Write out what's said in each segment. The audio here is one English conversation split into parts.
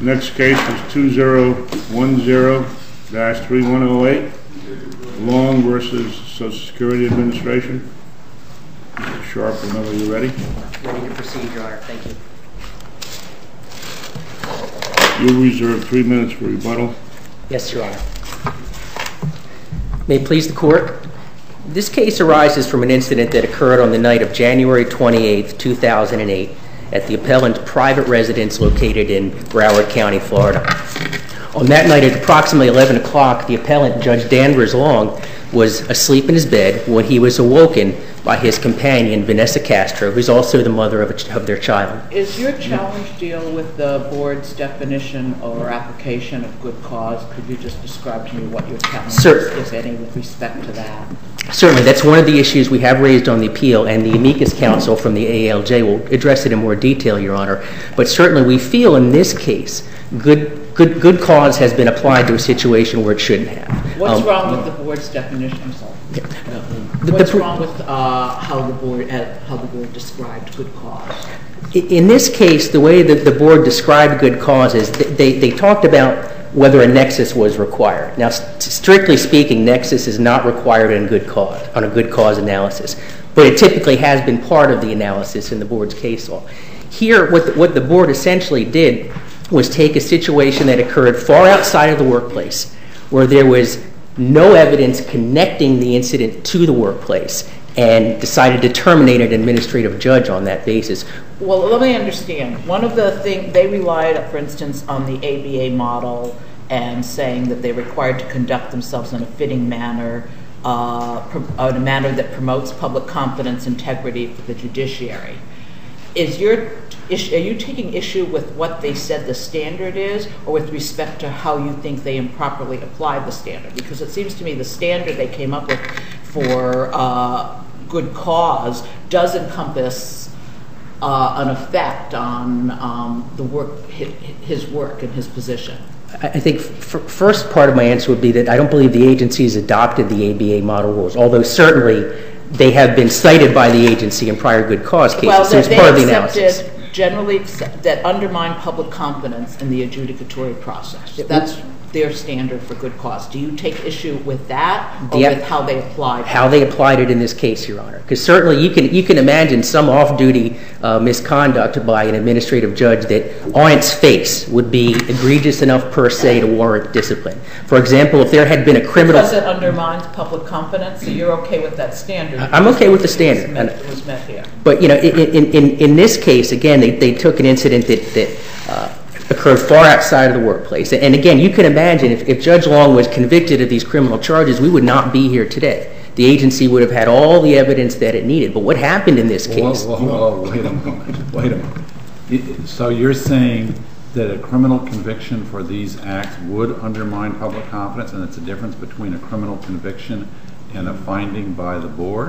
Next case is 2010-3108, Long versus Social Security Administration. Mr. Sharp, whenever you're ready. Ready to proceed, Your Honor. Thank you. You reserve 3 minutes for rebuttal. Yes, Your Honor. May it please the Court. This case arises from an incident that occurred on the night of January 28, 2008, at the appellant's private residence located in Broward County, Florida. On that night at approximately 11 o'clock, the appellant, Judge Danvers Long, was asleep in his bed when he was awoken by his companion, Vanessa Castro, who's also the mother of their child. Is your challenge deal with the board's definition or application of good cause? Could you just describe to me what your challenge is, if any, with respect to that? Certainly. That's one of the issues we have raised on the appeal, and the amicus counsel from the AALJ will address it in more detail, Your Honor. But certainly we feel in this case good cause has been applied to a situation where it shouldn't have. What's wrong with the board's definition? I'm sorry. What's wrong with how the board described good cause? In this case, the way that the board described good cause is they talked about whether a nexus was required. Now, strictly speaking, nexus is not required on a good cause analysis, but it typically has been part of the analysis in the board's case law. Here, what the board essentially did was take a situation that occurred far outside of the workplace, where there was no evidence connecting the incident to the workplace, and decided to terminate an administrative judge on that basis. Well, let me understand. One of the things, they relied, for instance, on the ABA model and saying that they're required to conduct themselves in a fitting manner, in a manner that promotes public confidence, integrity for the judiciary. Are you taking issue with what they said the standard is, or with respect to how you think they improperly applied the standard? Because it seems to me the standard they came up with for good cause does encompass an effect on his work and his position. I think first part of my answer would be that I don't believe the agency's adopted the ABA model rules, although certainly they have been cited by the agency in prior good cause cases. Well, so it's part of the analysis. Generally that undermine public confidence in the adjudicatory process. That's their standard for good cause. Do you take issue with that, or with how they applied it? How they applied it in this case, Your Honor. Because certainly you can imagine some off-duty misconduct by an administrative judge that on its face would be egregious enough per se to warrant discipline. For example, if there had been a criminal... Because it undermines public confidence, so you're okay with that standard? I'm okay with the standard. It was met here. But, you know, in this case, again, they took an incident that occurred far outside of the workplace. And again, you can imagine if Judge Long was convicted of these criminal charges, we would not be here today. The agency would have had all the evidence that it needed. But what happened in this case... Wait a moment. So you're saying that a criminal conviction for these acts would undermine public confidence, and it's a difference between a criminal conviction and a finding by the board?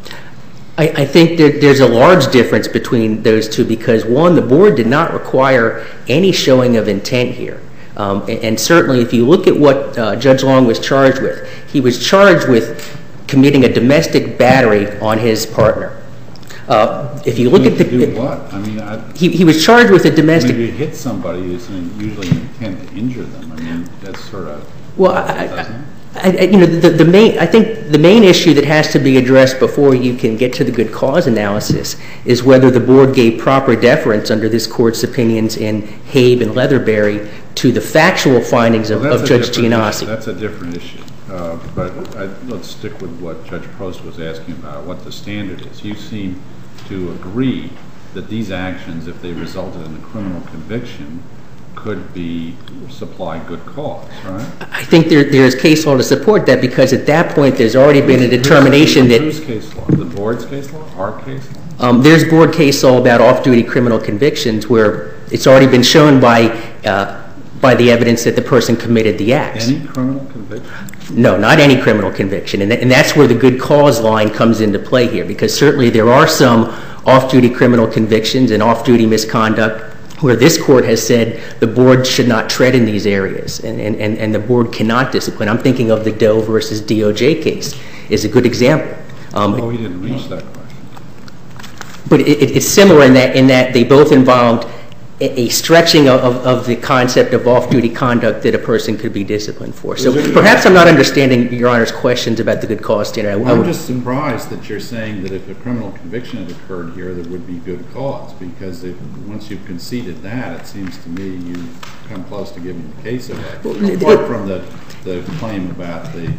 I think that there's a large difference between those two because, one, the board did not require any showing of intent here. And certainly if you look at what Judge Long was charged with, he was charged with committing a domestic battery on his partner. If you look at the... Do what? I mean, he was charged with a domestic... When you hit somebody, it's usually intent to injure them. I mean, that's sort of... Well, I think the main issue that has to be addressed before you can get to the good cause analysis is whether the board gave proper deference under this court's opinions in Habe and Leatherberry to the factual findings of Judge Giannossi. That's a different issue. But let's stick with what Judge Prost was asking about, what the standard is. You seem to agree that these actions, if they resulted in a criminal conviction, could be supply good cause, right? I think there's case law to support that because at that point there's already been a determination that... Whose case law? The board's case law? Our case law? There's board case law about off-duty criminal convictions where it's already been shown by the evidence that the person committed the acts. Any criminal conviction? No, not any criminal conviction. And that's where the good cause line comes into play here because certainly there are some off-duty criminal convictions and off-duty misconduct where this court has said the board should not tread in these areas and the board cannot discipline. I'm thinking of the Doe versus DOJ case is a good example. We didn't reach that question. But it's similar in that they both involved a stretching of the concept of off-duty conduct that a person could be disciplined for. So perhaps I'm not understanding Your Honor's questions about the good cause standard. I'm just surprised that you're saying that if a criminal conviction had occurred here, there would be good cause, because once you've conceded that, it seems to me you've come close to giving the case away. Apart from the claim about the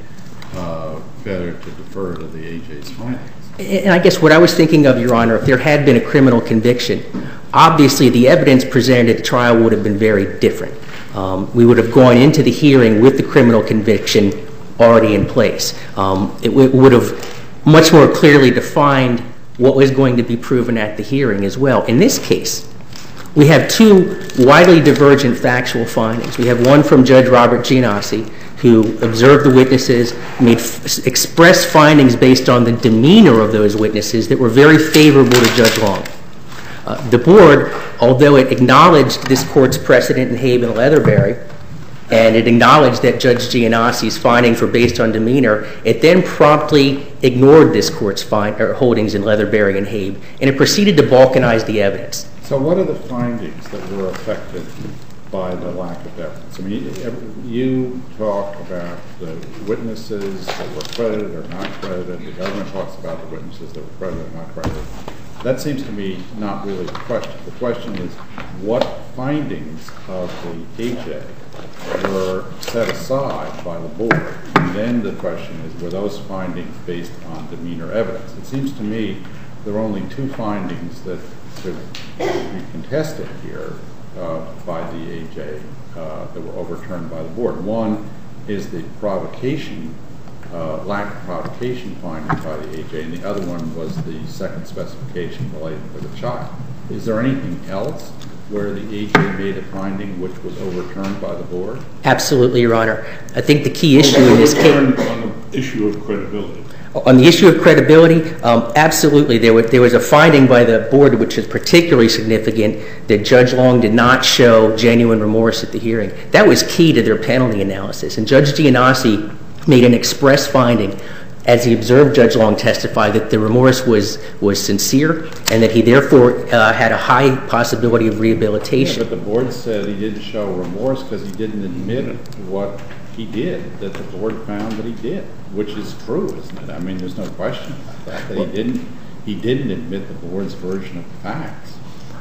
failure to defer to the AJ's findings. And I guess what I was thinking of, Your Honor, if there had been a criminal conviction, obviously the evidence presented at the trial would have been very different. We would have gone into the hearing with the criminal conviction already in place. It would have much more clearly defined what was going to be proven at the hearing as well. In this case, we have two widely divergent factual findings. We have one from Judge Robert Giannossi, who observed the witnesses, made express findings based on the demeanor of those witnesses that were very favorable to Judge Long. The Board, although it acknowledged this Court's precedent in Habe and Leatherberry, and it acknowledged that Judge Giannossi's findings were based on demeanor, it then promptly ignored this Court's holdings in Leatherberry and Habe, and it proceeded to balkanize the evidence. So what are the findings that were affected by the lack of evidence? I mean, you talk about the witnesses that were credited or not credited. The government talks about the witnesses that were credited or not credited. That seems to me not really the question. The question is, what findings of the AJ were set aside by the Board? And then the question is, were those findings based on demeanor evidence? It seems to me there are only two findings that could be contested here by the AJ that were overturned by the Board. One is the provocation, lack of provocation finding by the AJ, and the other one was the second specification related to the child. Is there anything else where the AJ made a finding which was overturned by the Board? Absolutely, Your Honor. I think the key issue in this case... On the issue of credibility. On the issue of credibility, absolutely. There was a finding by the Board which is particularly significant, that Judge Long did not show genuine remorse at the hearing. That was key to their penalty analysis. And Judge Giannossi made an express finding, as he observed Judge Long testify, that the remorse was sincere and that he therefore had a high possibility of rehabilitation. Yeah, but the Board said he didn't show remorse because he didn't admit what he did, that the Board found that he did, which is true, isn't it? I mean, there's no question about that he didn't admit the Board's version of the facts.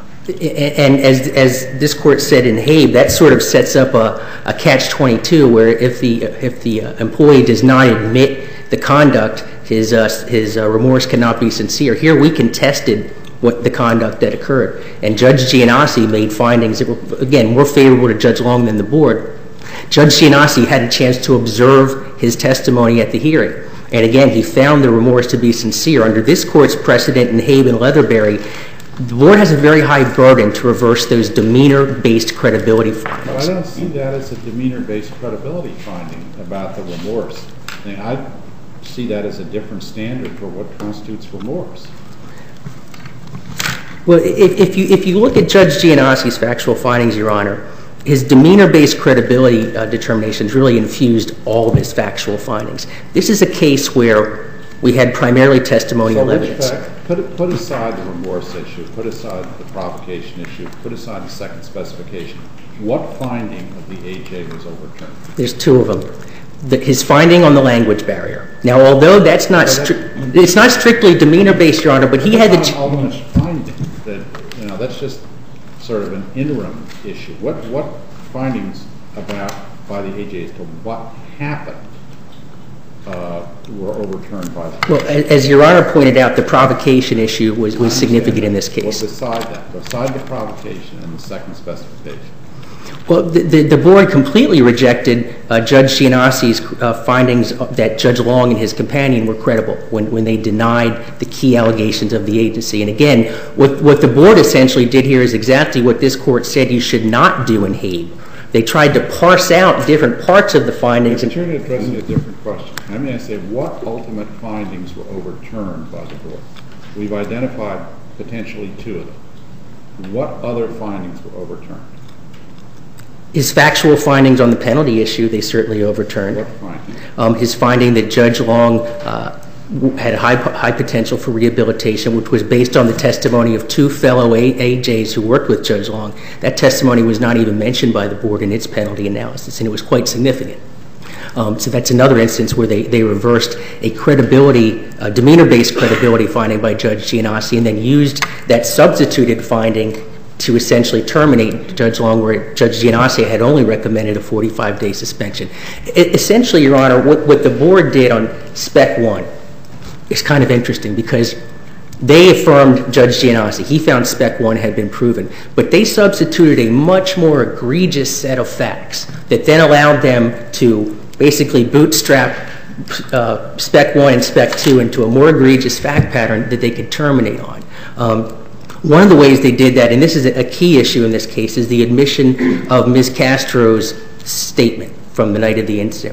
And as this Court said in Habe, that sort of sets up a catch-22, where if the employee does not admit the conduct, his remorse cannot be sincere. Here we contested what the conduct that occurred, and Judge Giannossi made findings that were, again, more favorable to Judge Long than the Board. Judge Giannossi had a chance to observe his testimony at the hearing, and again, he found the remorse to be sincere. Under this Court's precedent in Habe and Leatherberry, the Board has a very high burden to reverse those demeanor-based credibility findings. I don't see that as a demeanor-based credibility finding about the remorse. I see that as a different standard for what constitutes remorse. Well, if you look at Judge Giannossi's factual findings, Your Honor, his demeanor-based credibility determinations really infused all of his factual findings. This is a case where we had primarily testimonial evidence. Put aside the remorse issue, put aside the provocation issue, put aside the second specification. What finding of the AJ was overturned? There's two of them. His finding on the language barrier. Now, although that's not it's not strictly demeanor-based, Your Honor, but he had the ultimate finding that, that's just sort of an interim issue. What findings by the AJ as to what happened were overturned by the Court? Well, as Your Honor pointed out, the provocation issue was significant in this case. Well, beside the provocation and the second specification. Well, the Board completely rejected Judge Giannossi's findings that Judge Long and his companion were credible when they denied the key allegations of the agency. And again, what the Board essentially did here is exactly what this Court said you should not do in Habe. They tried to parse out different parts of the findings. But you're addressing a different question. I mean, I say, what ultimate findings were overturned by the Board? We've identified potentially two of them. What other findings were overturned? His factual findings on the penalty issue, they certainly overturned. What findings? His finding that Judge Long had high potential for rehabilitation, which was based on the testimony of two fellow AJs who worked with Judge Long. That testimony was not even mentioned by the board in its penalty analysis, and it was quite significant. So that's another instance where they reversed a demeanor-based credibility finding by Judge Giannossi and then used that substituted finding to essentially terminate Judge Long, where Judge Giannossi had only recommended a 45-day suspension. Essentially, Your Honor, what the board did on Spec 1 is kind of interesting because they affirmed Judge Giannossi. He found Spec 1 had been proven. But they substituted a much more egregious set of facts that then allowed them to basically bootstrap Spec 1 and Spec 2 into a more egregious fact pattern that they could terminate on. One of the ways they did that, and this is a key issue in this case, is the admission of Ms. Castro's statement from the night of the incident.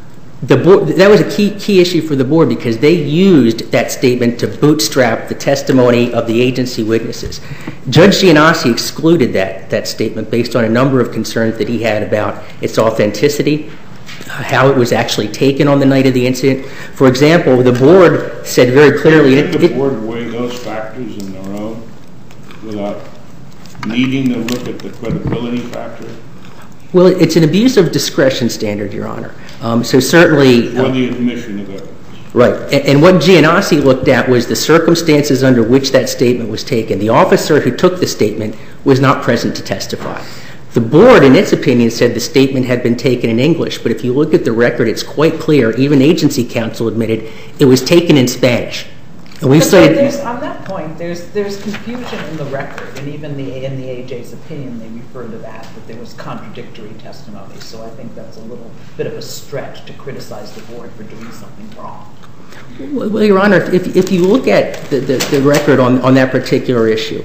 That was a key issue for the board because they used that statement to bootstrap the testimony of the agency witnesses. Judge Giannossi excluded that statement based on a number of concerns that he had about its authenticity, how it was actually taken on the night of the incident. For example, the board said very clearly... Did the board weigh those factors in their own without needing to look at the credibility factor? Well, it's an abuse of discretion standard, Your Honor. So certainly... Or the admission of evidence. Right. And what Giannossi looked at was the circumstances under which that statement was taken. The officer who took the statement was not present to testify. The board, in its opinion, said the statement had been taken in English, but if you look at the record, it's quite clear, even agency counsel admitted, it was taken in Spanish. And we've cited... On that point, there's confusion in the record, and even in the AJ's opinion, they refer to that there was contradictory testimony. So I think that's a little bit of a stretch to criticize the board for doing something wrong. Well, Your Honor, if you look at the record on that particular issue,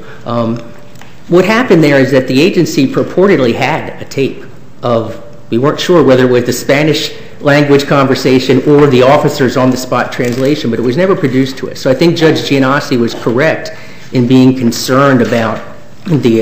what happened there is that the agency purportedly had a tape of, we weren't sure whether it was the Spanish language conversation or the officer's on-the-spot translation, but it was never produced to us. So I think Judge Giannossi was correct in being concerned about the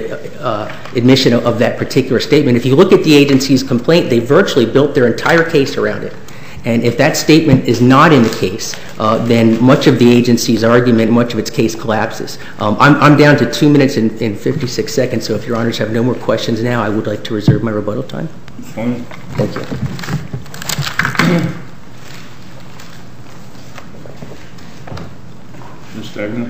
admission of that particular statement. If you look at the agency's complaint, they virtually built their entire case around it. And if that statement is not in the case, then much of the agency's argument, much of its case collapses. I'm down to 2 minutes and 56 seconds, so if Your Honors have no more questions now, I would like to reserve my rebuttal time. Fine. Thank you. Ms. Stegner?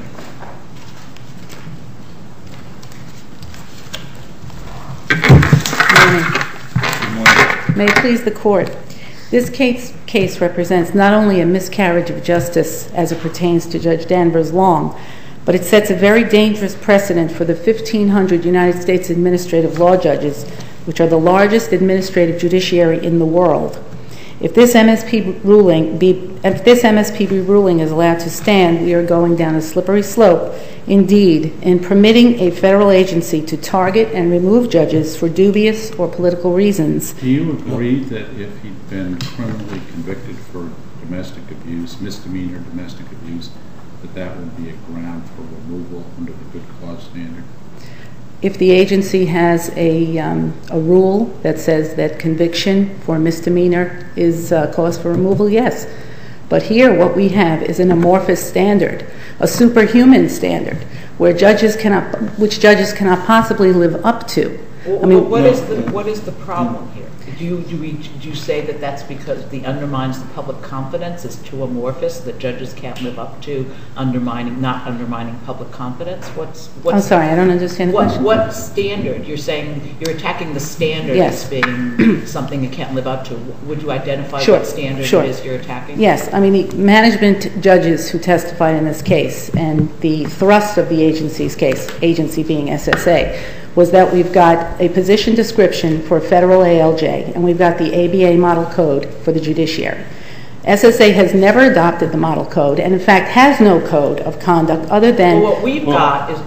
Good morning. May it please the Court. This case represents not only a miscarriage of justice as it pertains to Judge Danvers Long, but it sets a very dangerous precedent for the 1,500 United States administrative law judges, which are the largest administrative judiciary in the world. If this MSPB ruling is allowed to stand, we are going down a slippery slope, indeed, in permitting a federal agency to target and remove judges for dubious or political reasons. Do you agree that if he'd been criminally convicted for domestic abuse, misdemeanor domestic abuse, that would be a ground for removal under the good cause standard? If the agency has a rule that says that conviction for misdemeanor is cause for removal, yes. But here what we have is an amorphous standard, a superhuman standard, which judges cannot possibly live up to. Well, what is the problem here? Do you say that that's because it undermines the public confidence, is too amorphous, that judges can't live up to not undermining public confidence? I'm sorry, I don't understand the question. What standard? You're saying you're attacking the standard as being something you can't live up to. Would you identify what standard it is you're attacking? Yes. I mean, the management judges who testified in this case, and the thrust of the agency's case, agency being SSA, was that we've got a position description for federal ALJ, and we've got the ABA model code for the judiciary. SSA has never adopted the model code, and in fact has no code of conduct other than... Well, what we've got is...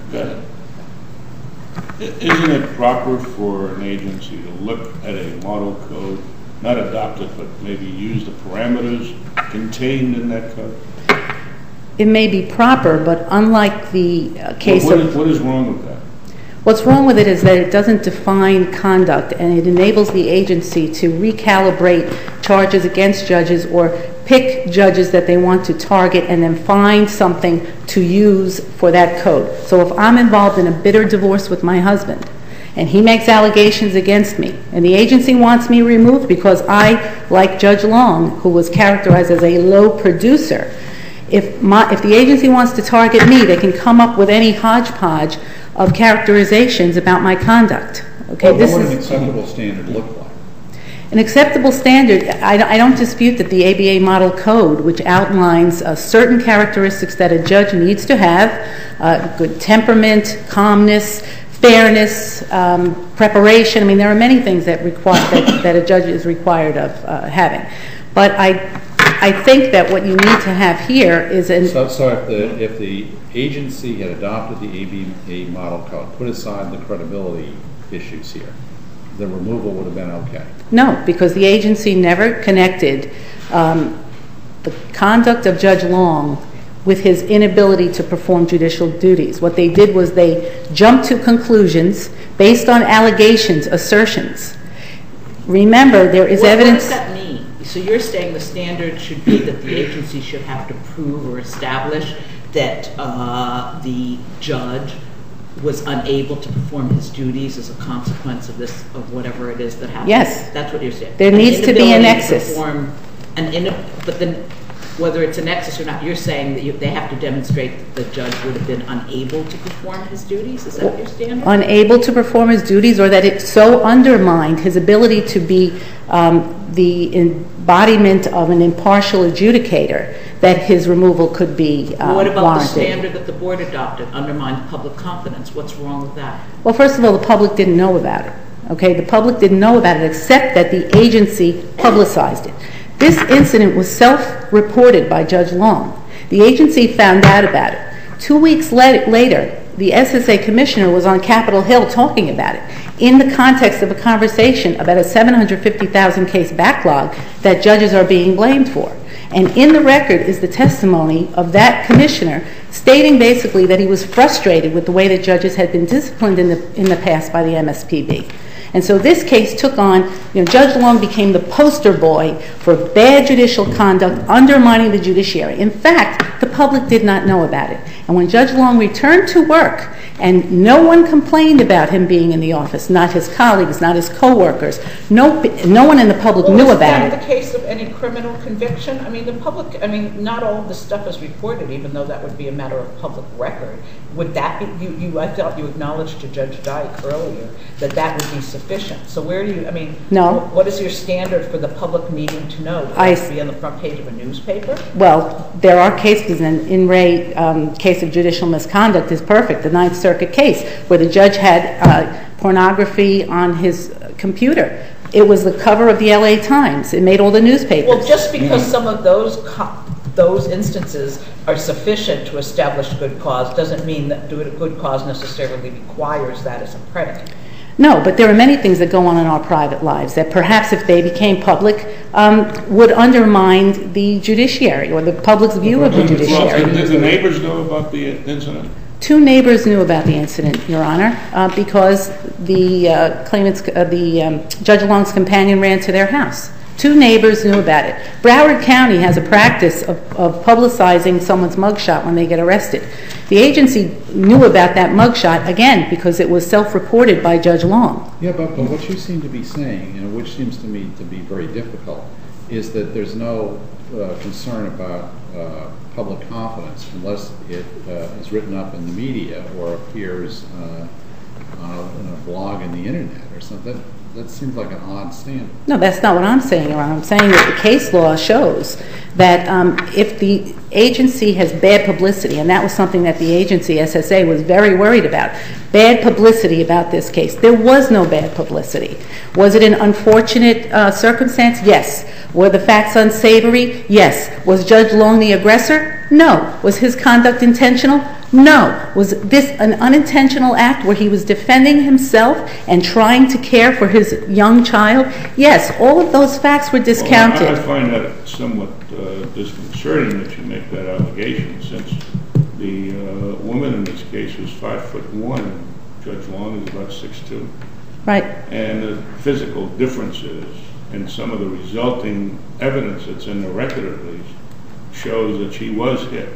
Isn't it proper for an agency to look at a model code, not adopt it, but maybe use the parameters contained in that code? It may be proper, but unlike the case of... What is wrong with that? What's wrong with it is that it doesn't define conduct, and it enables the agency to recalibrate charges against judges or pick judges that they want to target and then find something to use for that code. So if I'm involved in a bitter divorce with my husband and he makes allegations against me and the agency wants me removed because I, like Judge Long, who was characterized as a low producer, if the agency wants to target me, they can come up with any hodgepodge of characterizations about my conduct. Okay, What would an acceptable standard look like? An acceptable standard, I don't dispute that the ABA Model Code, which outlines certain characteristics that a judge needs to have, good temperament, calmness, fairness, preparation. I mean, there are many things that a judge is required of having. But I think that what you need to have here is So if the agency had adopted the ABA Model Code, put aside the credibility issues here, the removal would have been okay? No, because the agency never connected the conduct of Judge Long with his inability to perform judicial duties. What they did was they jumped to conclusions based on allegations, assertions. Remember, there is evidence... What does that mean? So you're saying the standard should be that the agency should have to prove or establish that the judge was unable to perform his duties as a consequence of whatever it is that happened? Yes. That's what you're saying. There needs to be a nexus. But then whether it's a nexus or not, you're saying that they have to demonstrate that the judge would have been unable to perform his duties? Is that your standard? Unable to perform his duties, or that it so undermined his ability to be the embodiment of an impartial adjudicator that his removal could be warranted. What about the standard that the board adopted, undermined public confidence? What's wrong with that? Well, first of all, the public didn't know about it. Okay, the public didn't know about it except that the agency publicized it. This incident was self-reported by Judge Long. The agency found out about it. 2 weeks later, the SSA commissioner was on Capitol Hill talking about it in the context of a conversation about a 750,000 case backlog that judges are being blamed for. And in the record is the testimony of that commissioner stating basically that he was frustrated with the way that judges had been disciplined in the past by the MSPB. And so this case took on, Judge Long became the poster boy for bad judicial conduct, undermining the judiciary. In fact, the public did not know about it. And when Judge Long returned to work, and no one complained about him being in the office, not his colleagues, not his co-workers, no one in the public knew about it. Was that the case of any criminal conviction? I mean, not all of the stuff is reported, even though that would be a matter of public record. Would that be, I thought you acknowledged to Judge Dyke earlier that that would be sufficient. So where do you, No. What is your standard for the public needing to know? Does it be on the front page of a newspaper? Well, there are cases, and in Ray, case of judicial misconduct is perfect, the Ninth Circuit case, where the judge had pornography on his computer. It was the cover of the LA Times. It made all the newspapers. Well, just because some of those instances are sufficient to establish good cause doesn't mean that good cause necessarily requires that as a predicate. No, but there are many things that go on in our private lives that perhaps if they became public would undermine the judiciary or the public's view of the judiciary. Did the neighbors know about the incident? 2 neighbors knew about the incident, Your Honor, because the Judge Long's companion ran to their house. 2 neighbors knew about it. Broward County has a practice of publicizing someone's mugshot when they get arrested. The agency knew about that mugshot, again, because it was self-reported by Judge Long. Yeah, but what you seem to be saying, and which seems to me to be very difficult, is that there's no concern about public confidence unless it is written up in the media or appears on a blog in the internet or something. That seems like an odd standard. No, that's not what I'm saying, Your Honor. I'm saying that the case law shows that if the agency has bad publicity, and that was something that the agency, SSA, was very worried about, bad publicity about this case. There was no bad publicity. Was it an unfortunate circumstance? Yes. Were the facts unsavory? Yes. Was Judge Long the aggressor? No. Was his conduct intentional? No. Was this an unintentional act where he was defending himself and trying to care for his young child? Yes. All of those facts were discounted. Well, I find that somewhat disconcerting that you make that allegation, since the woman in this case was 5'1", Judge Long is about 6'2". Right. And the physical differences and some of the resulting evidence that's in the record at least shows that she was hit.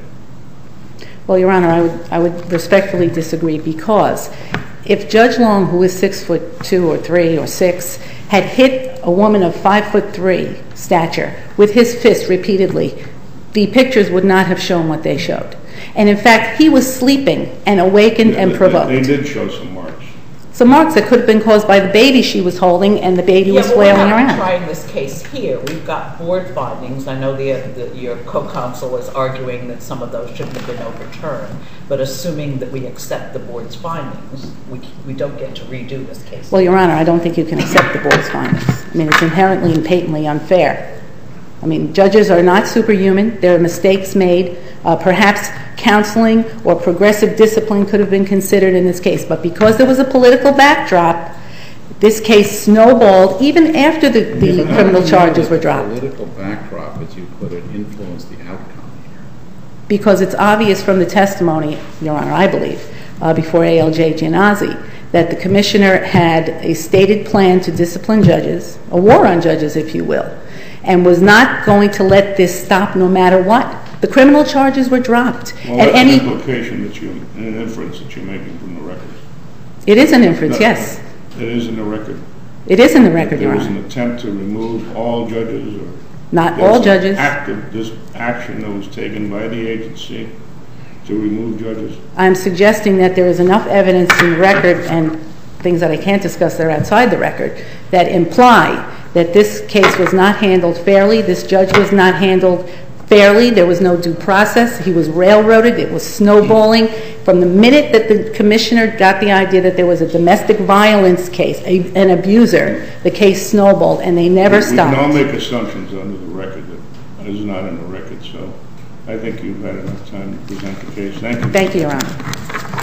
Well, Your Honor, I would respectfully disagree, because if Judge Long, who is 6'2" or 3" or 6", had hit a woman of 5'3" stature with his fist repeatedly, the pictures would not have shown what they showed. And in fact, he was sleeping and awakened and provoked. They did show some marks. Some marks that could have been caused by the baby she was holding, and the baby was flailing we're around. not trying this case here. We've got board findings. I know your co-counsel is arguing that some of those shouldn't have been overturned. But assuming that we accept the board's findings, we don't get to redo this case. Well, Your Honor, I don't think you can accept the board's findings. I mean, it's inherently and patently unfair. I mean, judges are not superhuman. There are mistakes made. Perhaps counseling or progressive discipline could have been considered in this case. But because there was a political backdrop, this case snowballed even after the criminal charges were dropped. The political backdrop, as you put it, influenced the outcome here. Because it's obvious from the testimony, Your Honor, I believe, before ALJ Giannazzi, that the commissioner had a stated plan to discipline judges, a war on judges, if you will, and was not going to let this stop no matter what. The criminal charges were dropped. Well, that's an implication an inference that you're making from the record. It is an inference, yes. It is in the record. It is in the record, Your Honor. There was an attempt to remove all judges, or not all judges. This action that was taken by the agency to remove judges. I'm suggesting that there is enough evidence in the record, and things that I can't discuss that are outside the record, that imply that this case was not handled fairly. This judge was not handled fairly. There was no due process. He was railroaded. It was snowballing. From the minute that the commissioner got the idea that there was a domestic violence case, an abuser, the case snowballed, and they never stopped. We can all make assumptions under the record that is not in the record, so I think you've had enough time to present the case. Thank you. Thank you, Your Honor.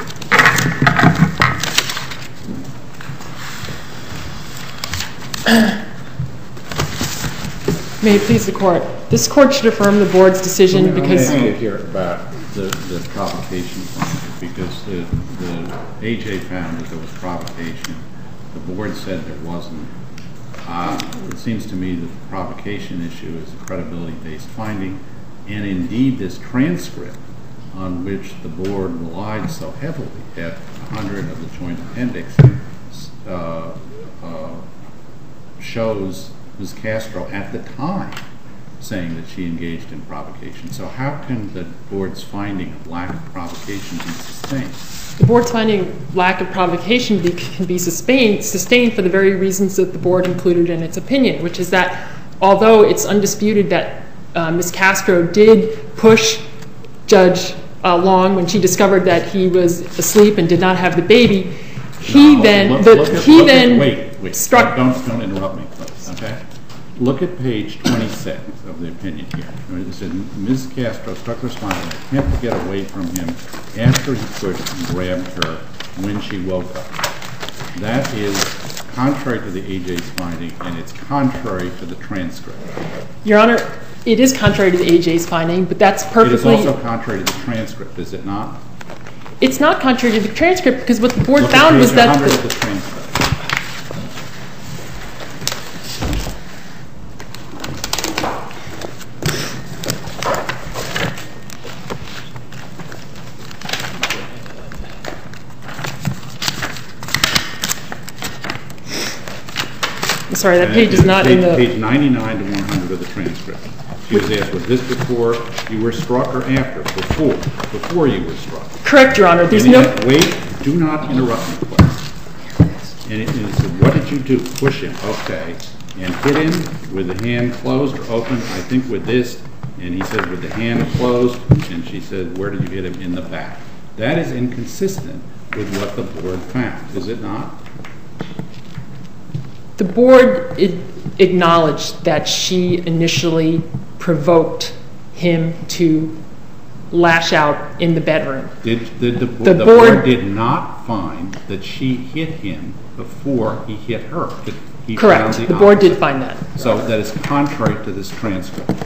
May it please the Court. This Court should affirm the Board's decision because... Let me hear about the provocation point, because the AJ found that there was provocation. The Board said there wasn't. It seems to me that the provocation issue is a credibility-based finding, and indeed this transcript on which the Board relied so heavily at 100 of the Joint Appendix shows Ms. Castro at the time saying that she engaged in provocation. So how can the Board's finding of lack of provocation be sustained? The Board's finding of lack of provocation can be sustained for the very reasons that the Board included in its opinion, which is that although it's undisputed that Ms. Castro did push Judge Long when she discovered that he was asleep and did not have the baby, Wait, struck... Don't interrupt me, please, okay? Look at page 26 of the opinion here. It says, Ms. Castro struck her spine in an attempt to get away from him after he pushed and grabbed her when she woke up. That is contrary to the AJ's finding, and it's contrary to the transcript. Your Honor, it is contrary to the AJ's finding, but that's perfectly... It is also contrary to the transcript, is it not? It's not contrary to the transcript, because what the Board found was that... Look at page 100 of the transcript. I'm sorry, that page is not in the... Page 99 to 100 of the transcript. She was asked, was this before you were struck or after? Before you were struck. Correct, Your Honor. There's no... Wait, do not interrupt me, please. And it said, what did you do? Push him. Okay. And hit him with the hand closed or open? I think with this. And he said, with the hand closed. And she said, where did you hit him? In the back. That is inconsistent with what the Board found, is it not? The Board acknowledged that she initially provoked him to lash out in the bedroom. The Board did not find that she hit him before he hit her. Correct. The Board did find that. So that is contrary to this transcript.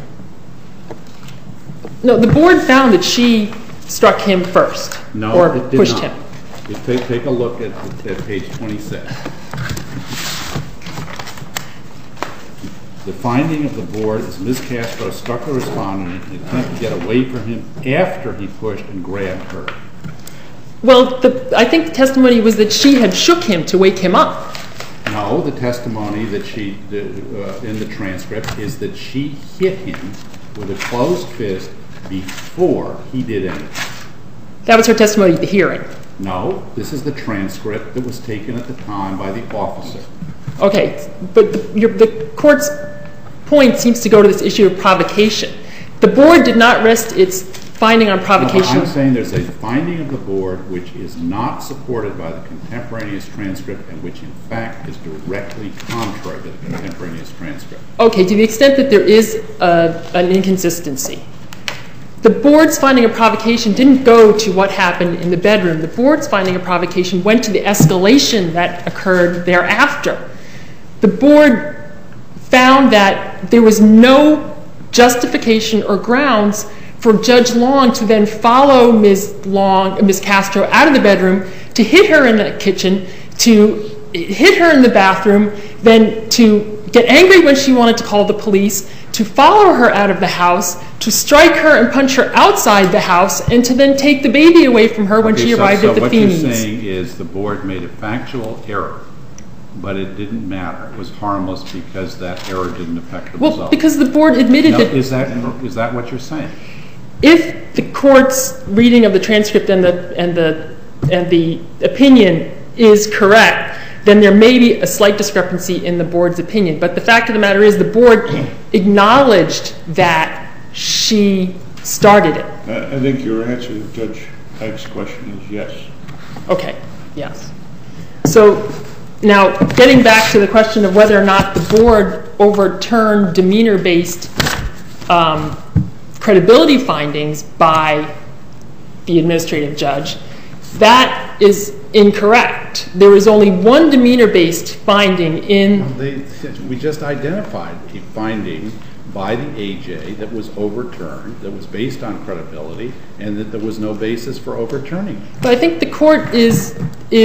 No, the Board found that she struck him first. No, or it did pushed not. him. Take a look at page 26. The finding of the board is Ms. Castro struck the respondent in an attempt to get away from him after he pushed and grabbed her. Well, I think the testimony was that she had shook him to wake him up. No, the testimony that she, in the transcript, is that she hit him with a closed fist before he did anything. That was her testimony at the hearing. No, this is the transcript that was taken at the time by the officer. Okay, but the court's point seems to go to this issue of provocation. The board did not rest its finding on provocation. No, I'm saying there's a finding of the board which is not supported by the contemporaneous transcript and which in fact is directly contrary to the contemporaneous transcript. Okay, to the extent that there is an inconsistency. The board's finding of provocation didn't go to what happened in the bedroom. The board's finding of provocation went to the escalation that occurred thereafter. The board found that there was no justification or grounds for Judge Long to then follow Ms. Castro out of the bedroom, to hit her in the kitchen, to hit her in the bathroom, then to get angry when she wanted to call the police, to follow her out of the house, to strike her and punch her outside the house, and to then take the baby away from her when she arrived at the Feeney's. So what you're saying is the board made a factual error, but it didn't matter. It was harmless because that error didn't affect the result. Well, because the board admitted that... Is that what you're saying? If the court's reading of the transcript and the opinion is correct, then there may be a slight discrepancy in the board's opinion. But the fact of the matter is the board acknowledged that she started it. I think your answer to Judge Pike's question is yes. Okay, yes. So now getting back to the question of whether or not the board overturned demeanor-based credibility findings by the administrative judge, that is incorrect. There was only one demeanor-based finding in... We just identified a finding by the AJ that was overturned, that was based on credibility, and that there was no basis for overturning it. But I think the court is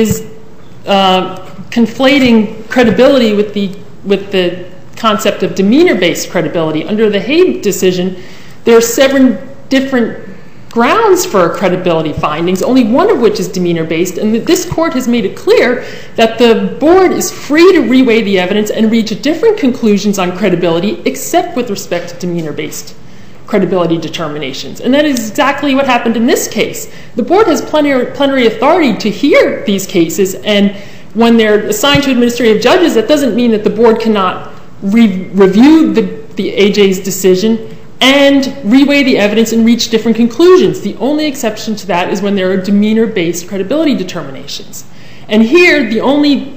conflating credibility with the concept of demeanor-based credibility. Under the Hague decision, there are 7 different grounds for credibility findings, only one of which is demeanor-based, and this court has made it clear that the board is free to reweigh the evidence and reach different conclusions on credibility except with respect to demeanor-based credibility determinations. And that is exactly what happened in this case. The board has plenary authority to hear these cases, and when they're assigned to administrative judges, that doesn't mean that the board cannot review the AJ's decision and reweigh the evidence and reach different conclusions. The only exception to that is when there are demeanor-based credibility determinations. And here, the only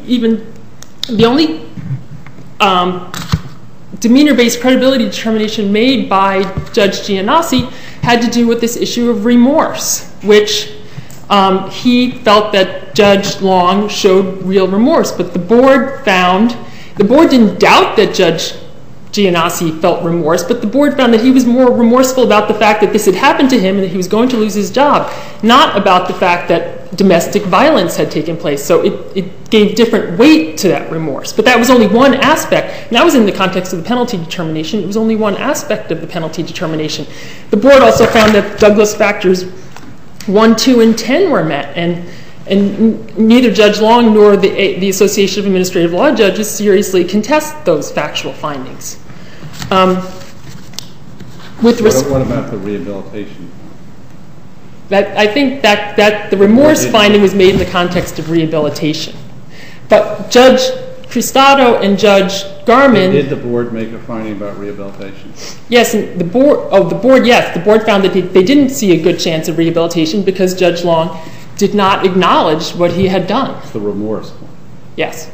demeanor-based credibility determination made by Judge Giannassi had to do with this issue of remorse, which he felt that Judge Long showed real remorse. But the board didn't doubt that Judge Giannassi felt remorse, but the board found that he was more remorseful about the fact that this had happened to him and that he was going to lose his job, not about the fact that domestic violence had taken place. So it gave different weight to that remorse. But that was only one aspect. And that was in the context of the penalty determination. It was only one aspect of the penalty determination. The board also found that Douglas factors 1, 2, and 10 were met, and neither Judge Long nor the Association of Administrative Law Judges seriously contest those factual findings. What about the rehabilitation? I think that the remorse finding was made in the context of rehabilitation. But Judge Cristado and Judge Garman... Did the board make a finding about rehabilitation? Yes, and the board found that they didn't see a good chance of rehabilitation because Judge Long did not acknowledge what he had done. It's the remorse one. Yes.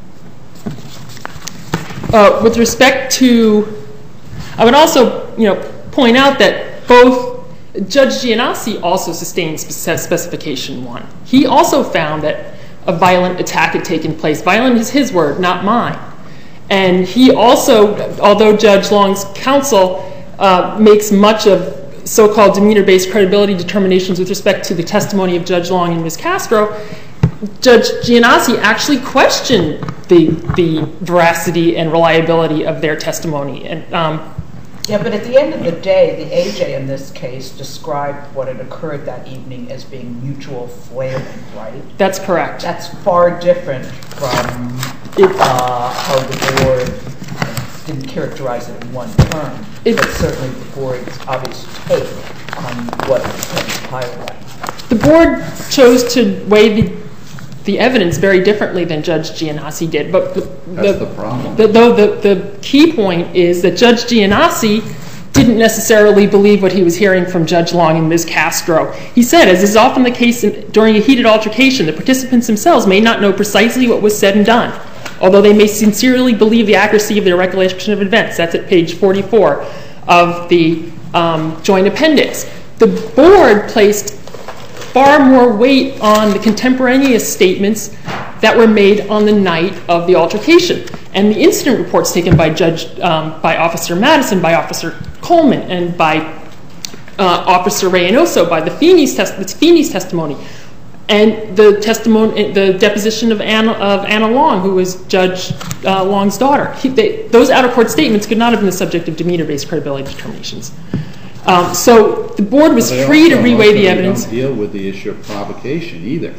With respect to... I would also point out that both Judge Giannassi also sustained specification 1. He also found that a violent attack had taken place. Violent is his word, not mine. And he also, although Judge Long's counsel makes much of so-called demeanor-based credibility determinations with respect to the testimony of Judge Long and Ms. Castro, Judge Giannassi actually questioned the veracity and reliability of their testimony. And yeah, but at the end of the day, the AJ in this case described what had occurred that evening as being mutual flailing, right? That's correct. That's far different from how the board didn't characterize it in one term, but certainly the board's obvious take on what transpired. The board chose to weigh the evidence very differently than Judge Giannassi did. But that's the problem. The key point is that Judge Giannassi didn't necessarily believe what he was hearing from Judge Long and Ms. Castro. He said, as is often the case during a heated altercation, the participants themselves may not know precisely what was said and done, although they may sincerely believe the accuracy of their recollection of events. That's at page 44 of the joint appendix. The board placed far more weight on the contemporaneous statements that were made on the night of the altercation. And the incident reports taken by Officer Madison, by Officer Coleman, and by Officer Reynoso, by the Feeney's testimony, and the deposition of Anna Long, who was Judge Long's daughter. Those out-of-court statements could not have been the subject of demeanor-based credibility determinations. So the board was free to reweigh the evidence. They don't deal with the issue of provocation either.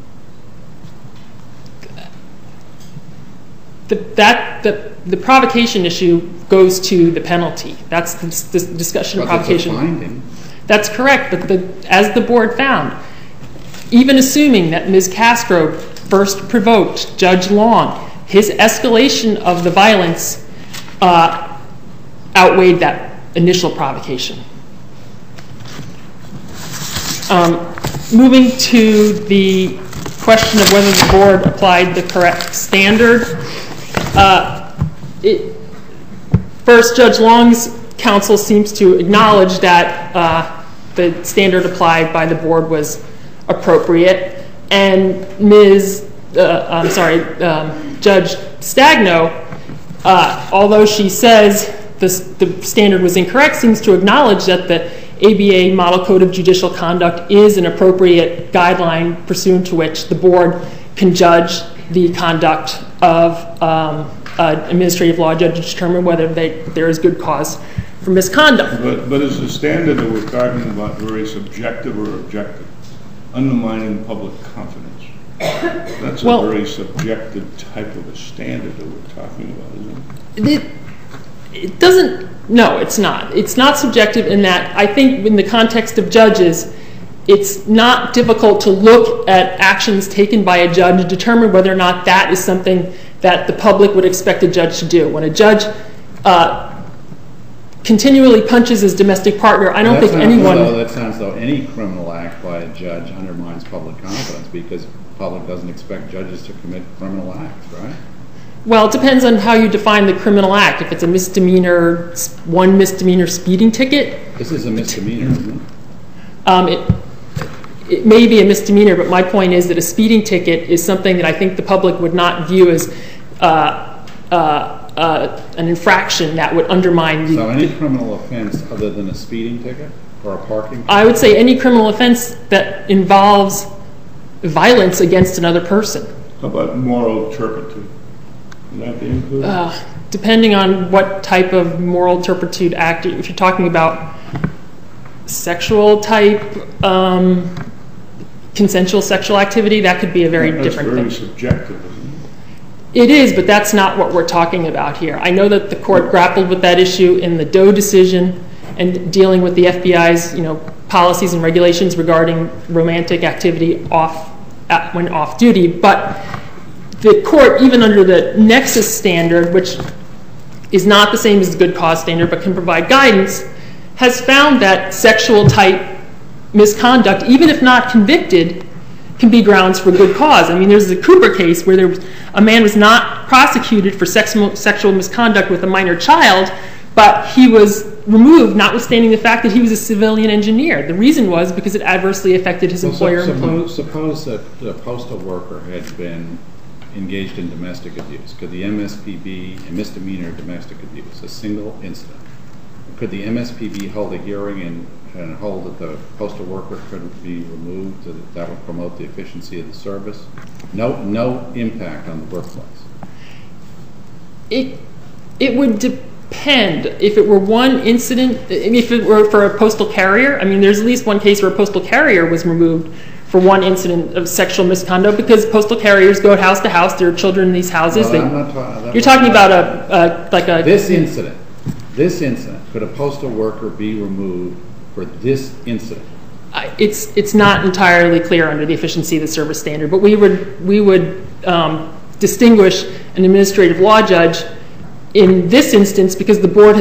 The provocation issue goes to the penalty. That's the discussion of provocation. But that's a finding. That's correct, but as the board found, even assuming that Ms. Castro first provoked Judge Long, his escalation of the violence outweighed that initial provocation. Moving to the question of whether the board applied the correct standard. First, Judge Long's counsel seems to acknowledge that the standard applied by the board was appropriate, and Judge Stagno, although she says the standard was incorrect, seems to acknowledge that the ABA Model Code of Judicial Conduct is an appropriate guideline pursuant to which the board can judge the conduct of an administrative law judge to determine whether there is good cause for misconduct. But is the standard that we're talking about very subjective or objective? Undermining public confidence. That's a very subjective type of a standard that we're talking about, isn't it? It doesn't. No, it's not. It's not subjective in that I think in the context of judges, it's not difficult to look at actions taken by a judge to determine whether or not that is something that the public would expect a judge to do. When a judge continually punches his domestic partner, I don't think anyone... That sounds as though any criminal act by a judge undermines public confidence because the public doesn't expect judges to commit criminal acts, right? Well, it depends on how you define the criminal act. If it's a misdemeanor, one misdemeanor speeding ticket... This is a misdemeanor, isn't it? It may be a misdemeanor, but my point is that a speeding ticket is something that I think the public would not view as an infraction that would undermine... So any criminal offense other than a speeding ticket or a parking ticket? I would say any criminal offense that involves violence against another person. How about moral turpitude? Would that be included? Depending on what type of moral turpitude act, if you're talking about sexual type, consensual sexual activity, that could be a very different thing. That's very subjective, isn't it? It is, but that's not what we're talking about here. I know that the court grappled with that issue in the Doe decision and dealing with the FBI's policies and regulations regarding romantic activity when off duty, but the court, even under the nexus standard, which is not the same as the good cause standard but can provide guidance, has found that sexual type misconduct, even if not convicted, can be grounds for good cause. I mean, there's a Cooper case where a man was not prosecuted for sexual misconduct with a minor child, but he was removed, notwithstanding the fact that he was a civilian engineer. The reason was because it adversely affected his employer. Suppose that a postal worker had been engaged in domestic abuse. Could the MSPB, a misdemeanor domestic abuse, a single incident, could the MSPB hold a hearing and and hold that the postal worker couldn't be removed, that would promote the efficiency of the service? No impact on the workplace. It would depend. If it were one incident, if it were for a postal carrier, I mean, there's at least one case where a postal carrier was removed for one incident of sexual misconduct because postal carriers go house to house. There are children in these houses. No, you're talking about This incident, could a postal worker be removed for this incident? It's not entirely clear under the efficiency of the service standard, but we would distinguish an administrative law judge in this instance because the board has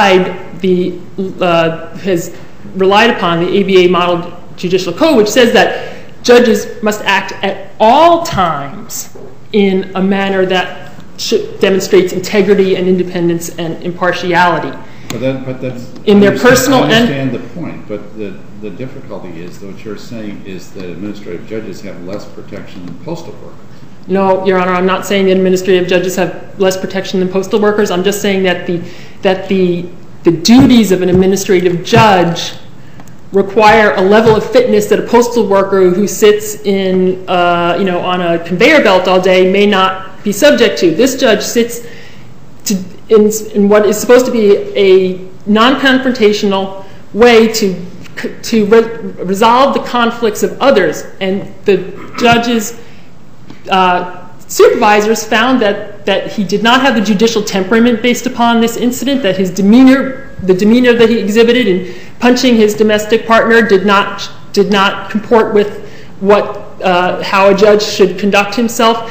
has relied upon the ABA model judicial code, which says that judges must act at all times in a manner that demonstrates integrity and independence and impartiality. But that's in their personal I understand the point, but the difficulty is that what you're saying is that administrative judges have less protection than postal workers. No, Your Honor, I'm not saying that administrative judges have less protection than postal workers. I'm just saying that the duties of an administrative judge require a level of fitness that a postal worker who sits in, on a conveyor belt all day may not be subject to. This judge sits in what is supposed to be a non-confrontational way to resolve the conflicts of others, and the judge's supervisors found that he did not have the judicial temperament based upon this incident, that the demeanor that he exhibited in punching his domestic partner did not comport with how a judge should conduct himself.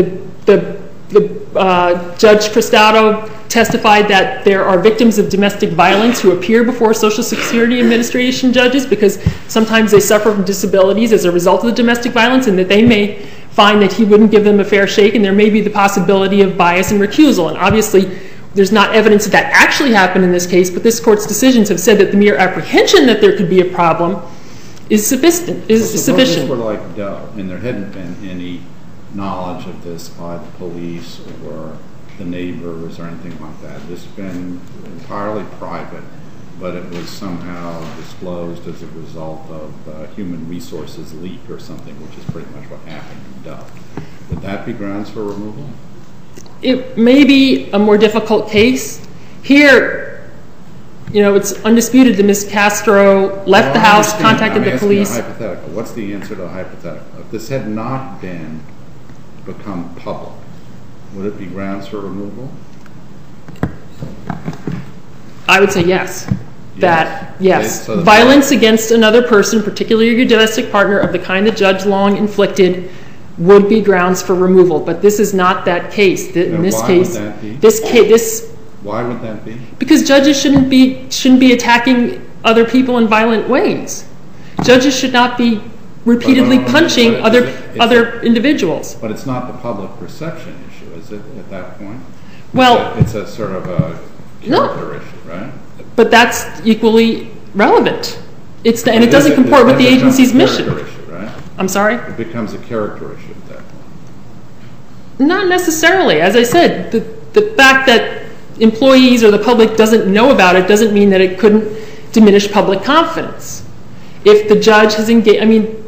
Judge Cristato testified that there are victims of domestic violence who appear before Social Security Administration judges because sometimes they suffer from disabilities as a result of the domestic violence, and that they may find that he wouldn't give them a fair shake, and there may be the possibility of bias and recusal. And obviously, there's not evidence that that actually happened in this case, but this Court's decisions have said that the mere apprehension that there could be a problem is sufficient. Suppose this were like Doe, and there hadn't been any knowledge of this by the police or the neighbors or anything like that. This has been entirely private, but it was somehow disclosed as a result of human resources leak or something, which is pretty much what happened in Doe. Would that be grounds for removal? It may be a more difficult case. Here, it's undisputed that Ms. Castro left the house, contacted the police. I'm asking a hypothetical. What's the answer to a hypothetical? If this had not become public, would it be grounds for removal? I would say yes. Yes. So violence against another person, particularly your domestic partner, of the kind that Judge Long inflicted, would be grounds for removal. But this is not that case. In this case, would that be? Why would that be? Because judges shouldn't be attacking other people in violent ways. Judges should not be repeatedly punching other individuals. But it's not the public perception issue, is it, at that point? Well, it's a sort of a character issue, right? But that's equally relevant. And it doesn't comport with the agency's mission. It becomes a character issue, right? I'm sorry? It becomes a character issue at that point. Not necessarily. As I said, the fact that employees or the public doesn't know about it doesn't mean that it couldn't diminish public confidence. If the judge has engaged,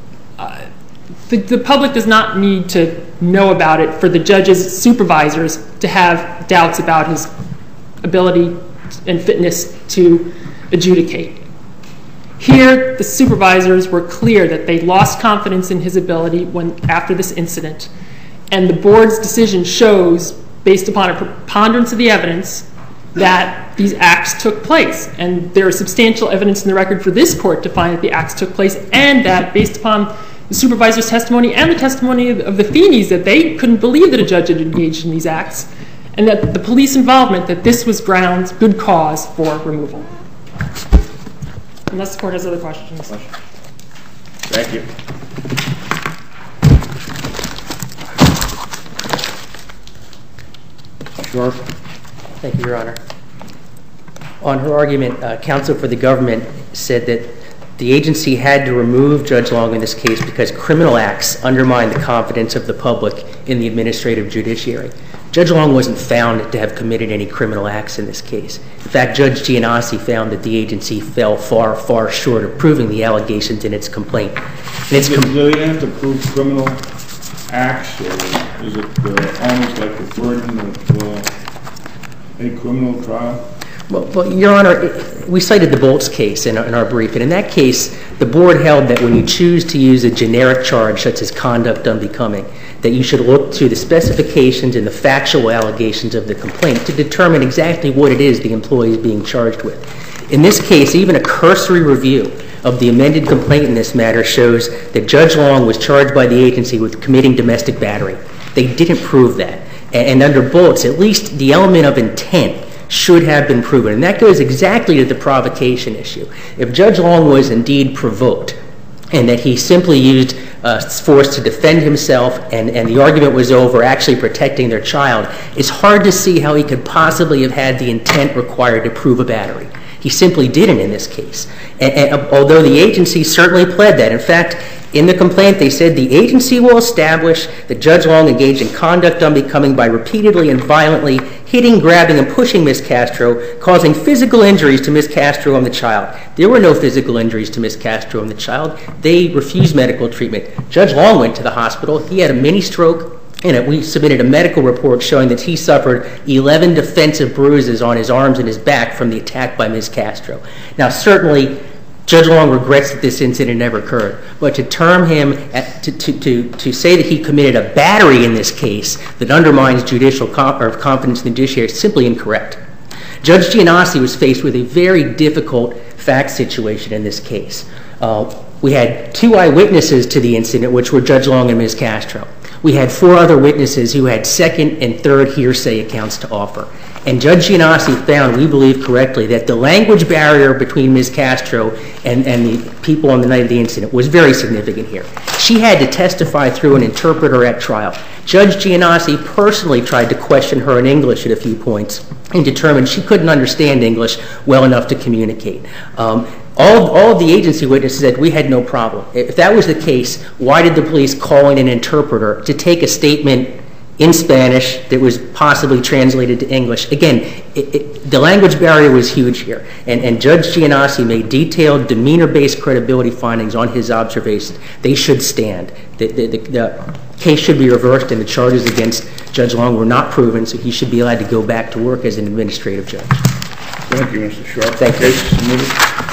the public does not need to know about it for the judge's supervisors to have doubts about his ability and fitness to adjudicate. Here, the supervisors were clear that they lost confidence in his ability after this incident, and the board's decision shows, based upon a preponderance of the evidence, that these acts took place. And there is substantial evidence in the record for this Court to find that the acts took place, and that, based upon the supervisor's testimony and the testimony of the Feeneys, that they couldn't believe that a judge had engaged in these acts, and that the police involvement, that this was grounds, good cause for removal. Unless the Court has other questions. Thank you. Sure. Thank you, Your Honor. On her argument, counsel for the government said that the agency had to remove Judge Long in this case because criminal acts undermine the confidence of the public in the administrative judiciary. Judge Long wasn't found to have committed any criminal acts in this case. In fact, Judge Giannossi found that the agency fell far, far short of proving the allegations in its complaint. Do they have to prove criminal acts, or is it almost like the burden of a criminal trial? Well, Your Honor, we cited the Bolts case in our brief, and in that case, the board held that when you choose to use a generic charge such as conduct unbecoming, that you should look to the specifications and the factual allegations of the complaint to determine exactly what it is the employee is being charged with. In this case, even a cursory review of the amended complaint in this matter shows that Judge Long was charged by the agency with committing domestic battery. They didn't prove that. And under Bolts, at least the element of intent should have been proven. And that goes exactly to the provocation issue. If Judge Long was indeed provoked and that he simply used force to defend himself and the argument was over actually protecting their child, it's hard to see how he could possibly have had the intent required to prove a battery. He simply didn't in this case. And although the agency certainly pled that, in fact, in the complaint they said the agency will establish that Judge Long engaged in conduct unbecoming by repeatedly and violently hitting, grabbing, and pushing Ms. Castro, causing physical injuries to Ms. Castro and the child. There were no physical injuries to Ms. Castro and the child. They refused medical treatment. Judge Long went to the hospital. He had a mini stroke. And we submitted a medical report showing that he suffered 11 defensive bruises on his arms and his back from the attack by Ms. Castro. Now, certainly, Judge Long regrets that this incident never occurred. But to term him, to say that he committed a battery in this case that undermines judicial confidence in the judiciary is simply incorrect. Judge Giannossi was faced with a very difficult fact situation in this case. We had 2 eyewitnesses to the incident, which were Judge Long and Ms. Castro. We had 4 other witnesses who had second and third hearsay accounts to offer. And Judge Giannossi found, we believe correctly, that the language barrier between Ms. Castro and the people on the night of the incident was very significant here. She had to testify through an interpreter at trial. Judge Giannossi personally tried to question her in English at a few points and determined she couldn't understand English well enough to communicate. All of the agency witnesses said we had no problem. If that was the case, why did the police call in an interpreter to take a statement in Spanish that was possibly translated to English? Again, the language barrier was huge here. And Judge Giannossi made detailed demeanor-based credibility findings on his observations. They should stand. The case should be reversed and the charges against Judge Long were not proven, so he should be allowed to go back to work as an administrative judge. Thank you, Mr. Sharp. Thank you.